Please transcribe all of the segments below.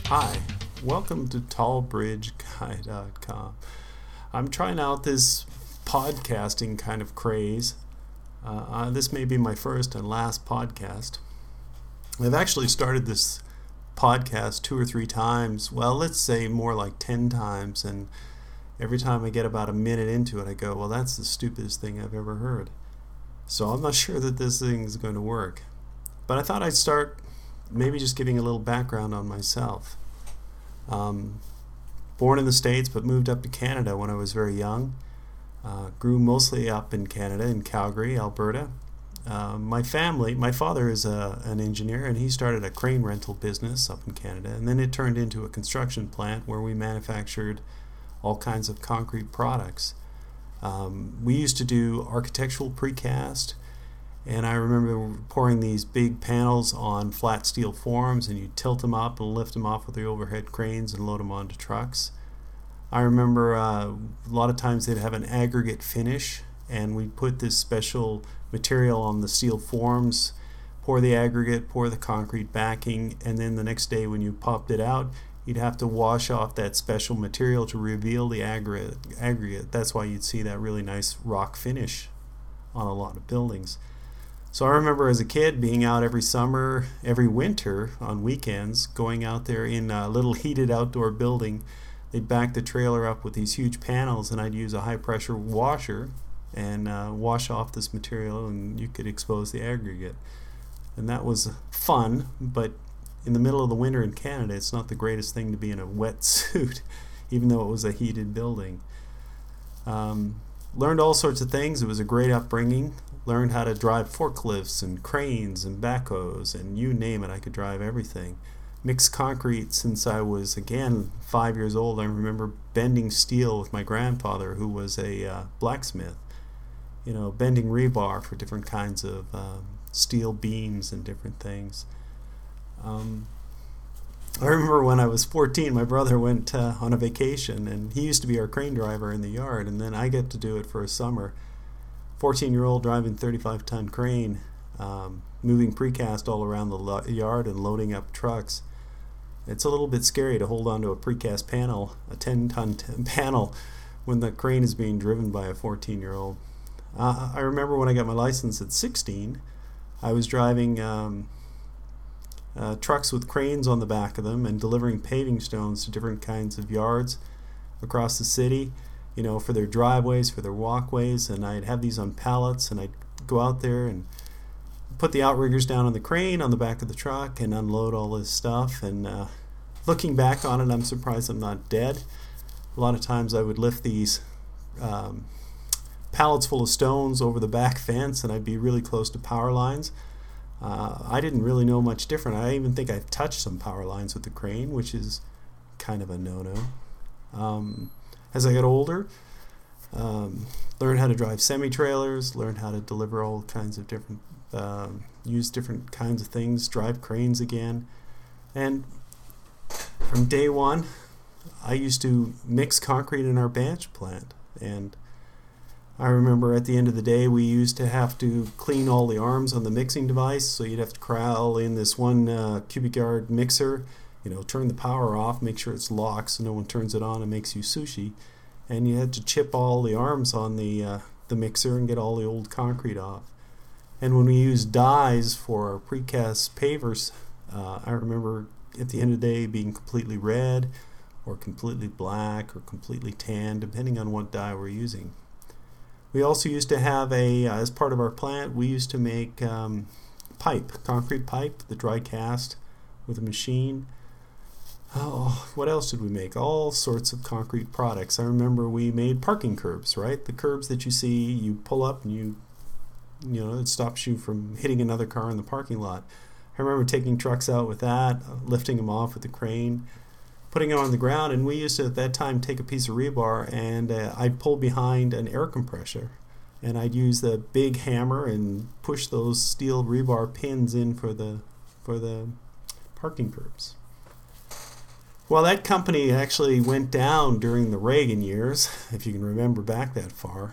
Hi, welcome to tallbridgeguy.com. I'm trying out this podcasting kind of craze. This may be my first and last podcast. I've actually started this podcast 2 or 3 times. Well, let's say more like 10 times. And every time I get about a minute into it, I go, well, that's the stupidest thing I've ever heard. So I'm not sure that this thing is going to work. But I thought I'd start maybe just giving a little background on myself. Born in the States, but moved up to Canada when I was very young. Grew mostly up in Canada, in Calgary, Alberta. My father is an engineer, and he started a crane rental business up in Canada. And then it turned into a construction plant where we manufactured all kinds of concrete products. We used to do architectural precast. And I remember pouring these big panels on flat steel forms, and you tilt them up and lift them off with the overhead cranes and load them onto trucks. I remember a lot of times they'd have an aggregate finish, and we'd put this special material on the steel forms, pour the aggregate, pour the concrete backing, and then the next day when you popped it out, you'd have to wash off that special material to reveal the aggregate. That's why you'd see that really nice rock finish on a lot of buildings. So I remember as a kid being out every summer, every winter on weekends, going out there in a little heated outdoor building. They'd back the trailer up with these huge panels, and I'd use a high-pressure washer and wash off this material, and you could expose the aggregate. And that was fun, but in the middle of the winter in Canada, it's not the greatest thing to be in a wet suit, even though it was a heated building. Learned all sorts of things. It was a great upbringing. Learned how to drive forklifts and cranes and backhoes and you name it. I could drive everything. Mixed concrete since I was, again, 5 years old. I remember bending steel with my grandfather, who was a blacksmith. Bending rebar for different kinds of steel beams and different things. I remember when I was 14, my brother went on a vacation, and he used to be our crane driver in the yard, and then I get to do it for a summer. 14-year-old driving 35-ton crane, moving precast all around the yard and loading up trucks. It's a little bit scary to hold onto a precast panel, a 10-ton panel, when the crane is being driven by a 14-year-old. I remember when I got my license at 16, I was driving trucks with cranes on the back of them and delivering paving stones to different kinds of yards across the city, for their driveways, for their walkways, and I'd have these on pallets, and I'd go out there and put the outriggers down on the crane on the back of the truck and unload all this stuff. And looking back on it, I'm surprised I'm not dead. A lot of times I would lift these pallets full of stones over the back fence, and I'd be really close to power lines. I didn't really know much different. I even think I've touched some power lines with the crane, which is kind of a no-no. As I got older, learned how to drive semi-trailers, learned how to deliver all kinds of different, use different kinds of things, drive cranes again. And from day one, I used to mix concrete in our batch plant. And I remember at the end of the day, we used to have to clean all the arms on the mixing device, so you'd have to corral in this 1 cubic yard mixer, turn the power off, make sure it's locked so no one turns it on and makes you sushi. And you had to chip all the arms on the mixer and get all the old concrete off. And when we used dyes for our precast pavers, I remember at the end of the day being completely red or completely black or completely tan, depending on what dye we're using. We also used to have as part of our plant, we used to make concrete pipe, the dry cast with a machine. Oh, what else did we make? All sorts of concrete products. I remember we made parking curbs, right? The curbs that you see, you pull up and it stops you from hitting another car in the parking lot. I remember taking trucks out with that, lifting them off with the crane, putting them on the ground, and we used to at that time take a piece of rebar and I'd pull behind an air compressor, and I'd use the big hammer and push those steel rebar pins in for the parking curbs. Well, that company actually went down during the Reagan years, if you can remember back that far.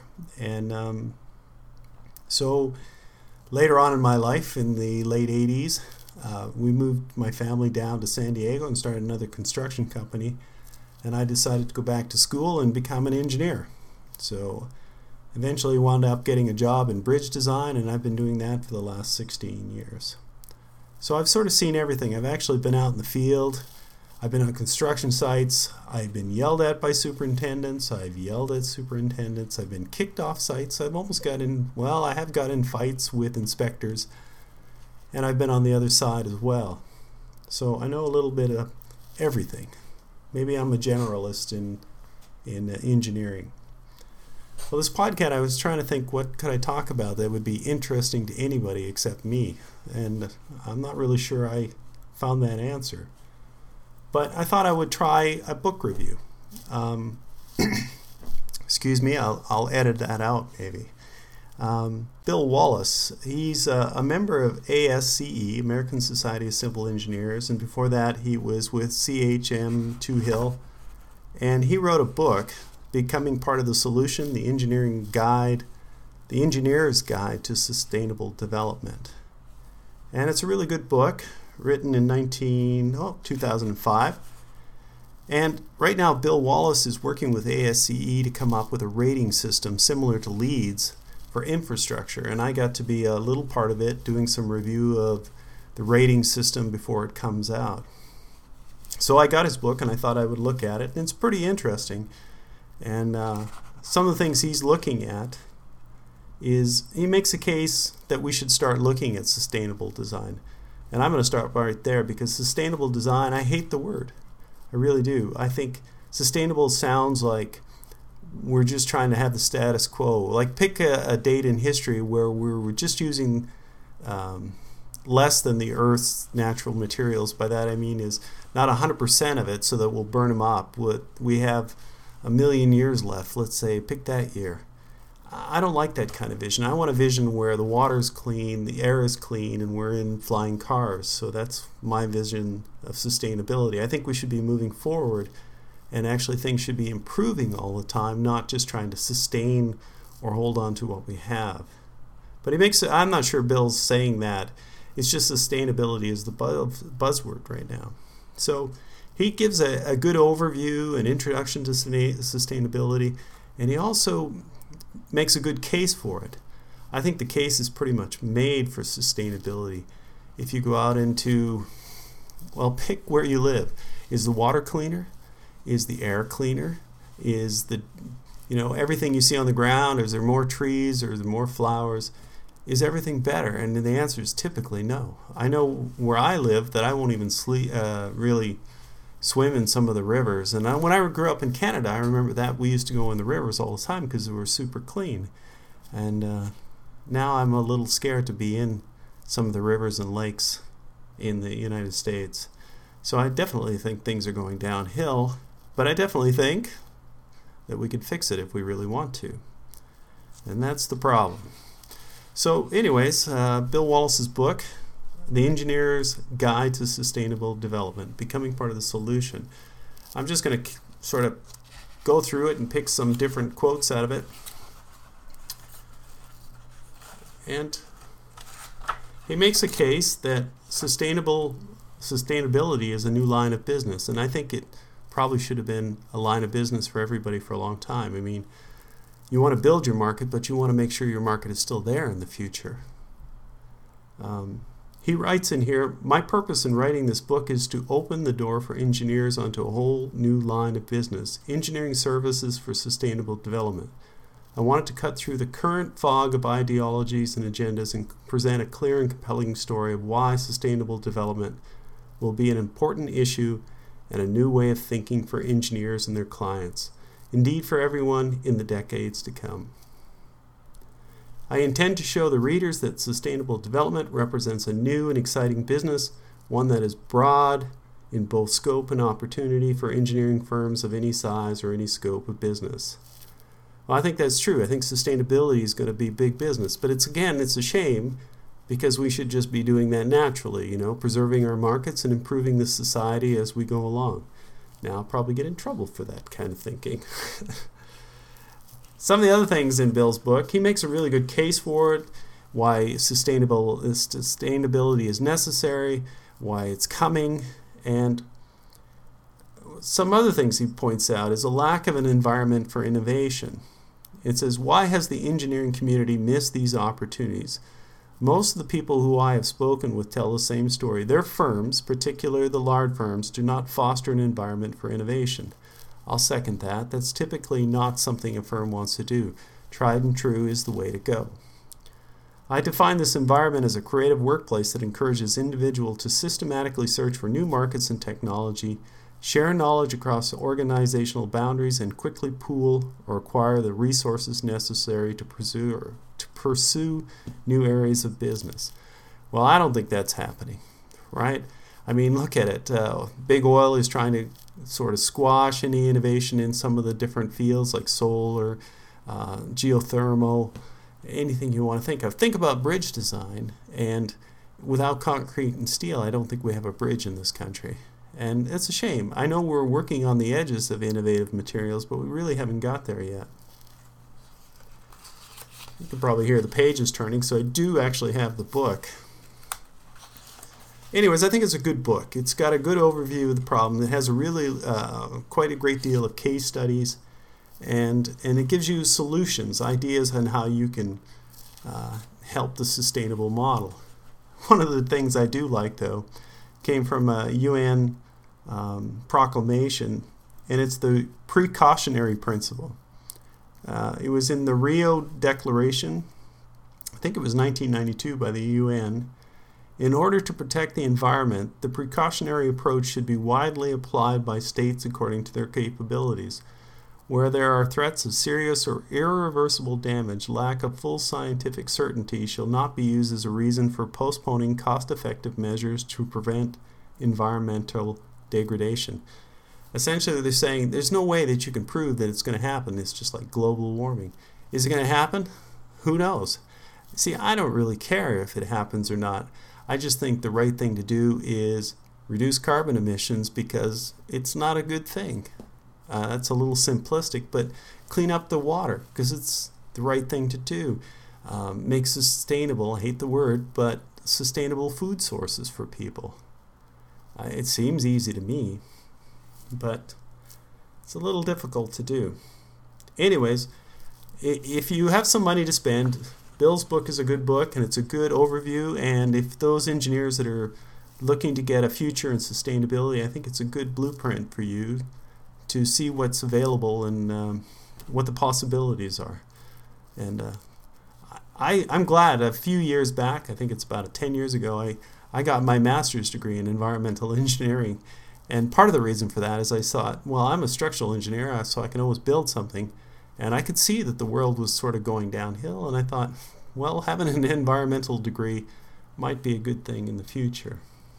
And so later on in my life, in the late 80s, we moved my family down to San Diego and started another construction company, and I decided to go back to school and become an engineer. So eventually wound up getting a job in bridge design, and I've been doing that for the last 16 years. So I've sort of seen everything. I've actually been out in the field. I've been on construction sites. I've been yelled at by superintendents. I've yelled at superintendents. I've been kicked off sites. I have got in fights with inspectors, and I've been on the other side as well. So I know a little bit of everything. Maybe I'm a generalist in engineering. Well, this podcast, I was trying to think, what could I talk about that would be interesting to anybody except me? And I'm not really sure I found that answer. But I thought I would try a book review. Excuse me, I'll edit that out maybe. Bill Wallace, he's a member of ASCE, American Society of Civil Engineers, and before that he was with CHM Hill, and he wrote a book, Becoming Part of the Solution, the Engineer's Guide to Sustainable Development. And it's a really good book, written in 2005. And right now Bill Wallace is working with ASCE to come up with a rating system similar to LEEDS for infrastructure, and I got to be a little part of it, doing some review of the rating system before it comes out. So I got his book and I thought I would look at it, and it's pretty interesting. And some of the things he's looking at is he makes a case that we should start looking at sustainable design. And I'm going to start right there, because sustainable design, I hate the word. I really do. I think sustainable sounds like we're just trying to have the status quo. Like, pick a date in history where we were just using less than the Earth's natural materials. By that I mean is not 100% of it so that we'll burn them up. We have 1 million years left, let's say. Pick that year. I don't like that kind of vision. I want a vision where the water's clean, the air is clean, and we're in flying cars. So that's my vision of sustainability. I think we should be moving forward, and actually things should be improving all the time, not just trying to sustain or hold on to what we have. But I'm not sure Bill's saying that. It's just sustainability is the buzzword right now. So he gives a good overview, an introduction to sustainability, and he also makes a good case for it. I think the case is pretty much made for sustainability. If you go out into, pick where you live. Is the water cleaner? Is the air cleaner? Is everything you see on the ground, is there more trees, or is there more flowers? Is everything better? And the answer is typically no. I know where I live that I won't even really swim in some of the rivers. And when I grew up in Canada, I remember that we used to go in the rivers all the time because they were super clean. And now I'm a little scared to be in some of the rivers and lakes in the United States. So I definitely think things are going downhill, but I definitely think that we could fix it if we really want to. And that's the problem. So anyways, Bill Wallace's book, The Engineer's Guide to Sustainable Development, Becoming Part of the Solution. I'm just going to sort of go through it and pick some different quotes out of it. And he makes a case that sustainability is a new line of business, and I think it probably should have been a line of business for everybody for a long time. I mean, you want to build your market, but you want to make sure your market is still there in the future. He writes in here, my purpose in writing this book is to open the door for engineers onto a whole new line of business, engineering services for sustainable development. I wanted to cut through the current fog of ideologies and agendas and present a clear and compelling story of why sustainable development will be an important issue and a new way of thinking for engineers and their clients, indeed for everyone in the decades to come. I intend to show the readers that sustainable development represents a new and exciting business, one that is broad in both scope and opportunity for engineering firms of any size or any scope of business. Well, I think that's true. I think sustainability is going to be big business, but it's a shame because we should just be doing that naturally, preserving our markets and improving the society as we go along. Now, I'll probably get in trouble for that kind of thinking. Some of the other things in Bill's book, he makes a really good case for it. why sustainability is necessary, why it's coming, and some other things he points out is a lack of an environment for innovation. It says, why has the engineering community missed these opportunities? Most of the people who I have spoken with tell the same story. Their firms, particularly the large firms, do not foster an environment for innovation. I'll second that. That's typically not something a firm wants to do. Tried and true is the way to go. I define this environment as a creative workplace that encourages individuals to systematically search for new markets and technology, share knowledge across organizational boundaries, and quickly pool or acquire the resources necessary to pursue new areas of business. Well, I don't think that's happening, right? I mean, look at it. Big oil is trying to sort of squash any innovation in some of the different fields like solar, geothermal, anything you want to think of. Think about bridge design, and without concrete and steel, I don't think we have a bridge in this country. And it's a shame. I know we're working on the edges of innovative materials, but we really haven't got there yet. You can probably hear the pages turning, so I do actually have the book. Anyways, I think it's a good book. It's got a good overview of the problem. It has a really quite a great deal of case studies, and it gives you solutions, ideas on how you can help the sustainable model. One of the things I do like, though, came from a UN proclamation, and it's the precautionary principle. It was in the Rio Declaration, I think it was 1992 by the UN. In order to protect the environment, the precautionary approach should be widely applied by states according to their capabilities. Where there are threats of serious or irreversible damage, lack of full scientific certainty shall not be used as a reason for postponing cost-effective measures to prevent environmental degradation. Essentially, they're saying there's no way that you can prove that it's going to happen. It's just like global warming. Is it going to happen? Who knows? See, I don't really care if it happens or not. I just think the right thing to do is reduce carbon emissions because it's not a good thing. That's a little simplistic, but clean up the water because it's the right thing to do. Make sustainable, I hate the word, but sustainable food sources for people. It seems easy to me, but it's a little difficult to do. Anyways, if you have some money to spend, Bill's book is a good book and it's a good overview, and if those engineers that are looking to get a future in sustainability, I think it's a good blueprint for you to see what's available and what the possibilities are. And I'm glad a few years back, I think it's about 10 years ago, I got my master's degree in environmental engineering. And part of the reason for that is I thought, well, I'm a structural engineer, so I can always build something. And I could see that the world was sort of going downhill, and I thought, well, having an environmental degree might be a good thing in the future.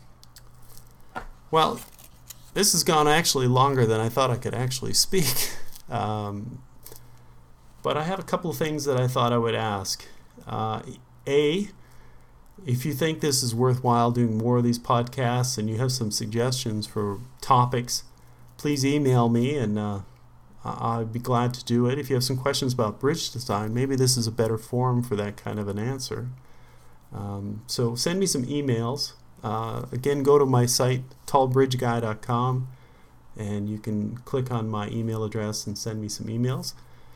Well, this has gone actually longer than I thought I could actually speak. But I have a couple of things that I thought I would ask. If you think this is worthwhile doing more of these podcasts and you have some suggestions for topics, please email me and I'd be glad to do it. If you have some questions about bridge design, maybe this is a better forum for that kind of an answer. So send me some emails. Again, go to my site, tallbridgeguy.com, and you can click on my email address and send me some emails.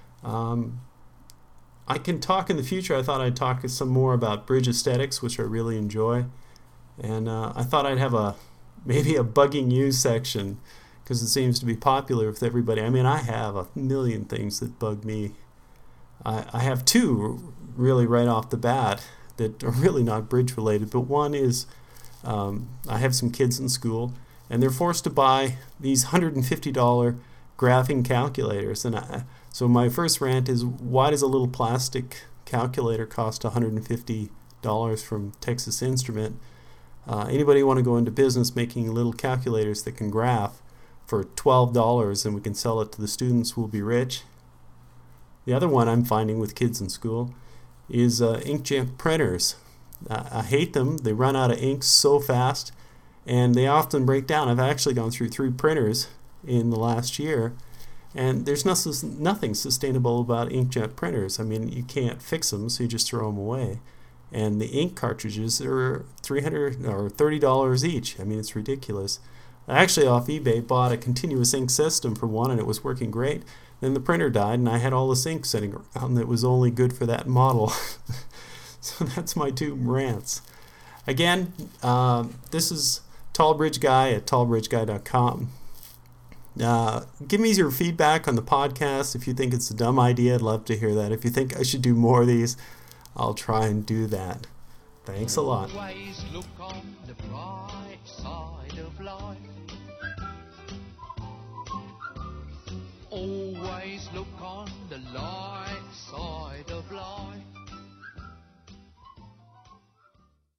I can talk in the future. I thought I'd talk some more about bridge aesthetics, which I really enjoy. And I thought I'd have maybe a bugging you section, because it seems to be popular with everybody. I mean, I have a million things that bug me. I have two really right off the bat that are really not bridge related, but one is I have some kids in school, and they're forced to buy these $150 graphing calculators. And so my first rant is, why does a little plastic calculator cost $150 from Texas Instrument? Anybody want to go into business making little calculators that can graph for $12 and we can sell it to the students, will be rich? The other one I'm finding with kids in school is inkjet printers. I hate them. They run out of ink so fast, and they often break down. I've actually gone through 3 printers in the last year, and there's nothing sustainable about inkjet printers. I mean, you can't fix them, so you just throw them away. And the ink cartridges are $300 or $30 each. I mean, it's ridiculous. I actually, off eBay, bought a continuous ink system for one, and it was working great. Then the printer died, and I had all this ink sitting around that was only good for that model. So that's my two rants. Again, this is Tallbridge Guy at tallbridgeguy.com. Give me your feedback on the podcast. If you think it's a dumb idea, I'd love to hear that. If you think I should do more of these, I'll try and do that. Thanks a lot. Always look on the bright side of life. Always look on the light side of life.